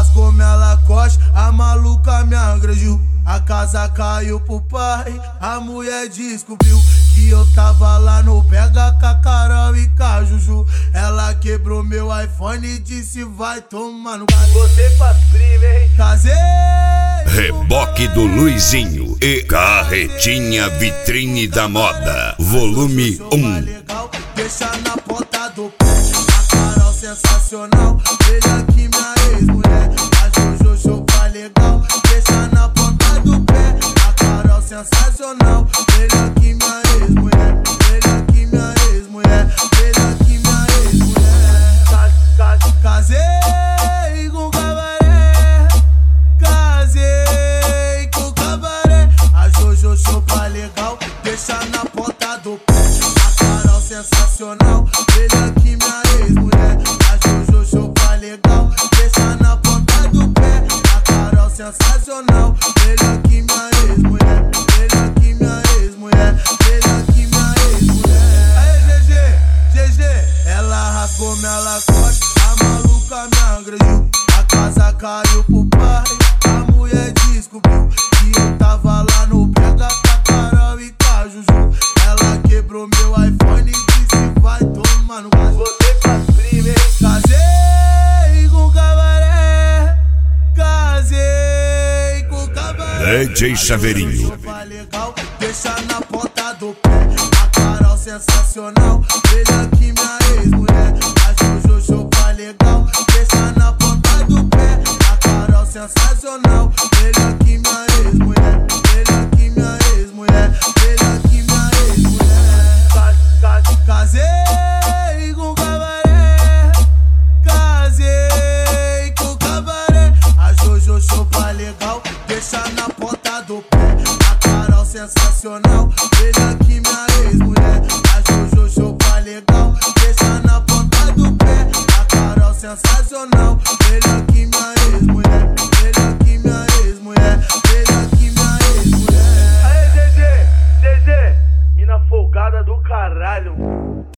rasgou minha Lacoste, a maluca me agrediu. A casa caiu pro pai, a mulher descobriu que eu tava lá no Pega com a Carol e com a Juju. Ela quebrou meu iPhone e disse vai tomar no c... Botei pra prima, hein? Casei! Reboque do Luizinho e Carretinha Vitrine da Moda, volume 1. Legal, deixa na ponta do pé. A Carol sensacional, melhor que minha ex-mulher. A Jojo chupa legal, deixa na ponta do pé. A Carol sensacional, melhor que minha ex-mulher. Melhor que minha ex-mulher, melhor que minha ex-mulher. Casei com cabaré, casei com cabaré. A Jojo chupa legal, deixa na ponta do pé. A Carol sensacional, melhor que minha ex-mulher. A Jojo chupa legal, deixa na ponta do pé. A Carol sensacional, melhor que minha ex-mulher. Melhor que minha ex-mulher, melhor que minha ex-mulher. Aí GG, ela rasgou minha Lacoste, a maluca me agrediu. A casa caiu pro pai, a mulher descobriu que eu tava lá no Pega com a Carol e com a Juju. Ela quebrou meu iPhone e disse vai tomar no c... Botei pra prima, hein? Casei com cabaré, casei com cabaré. DJ Chaveirinho. Legal, deixa na ponta do pé. A Carol sensacional, melhor que minha ex-mulher. A Jojo chupa legal, deixa na ponta do pé. A Carol sensacional, melhor que minha ex-mulher. Melhor que minha ex-mulher, melhor que minha ex-mulher. Casei com cabaré, casei com cabaré. A Jojo chupa legal, deixa na ponta do pé. A Carol sensacional, melhor que minha ex-mulher. A Jojo chupa legal, deixa na ponta do pé. A Carol sensacional, melhor que minha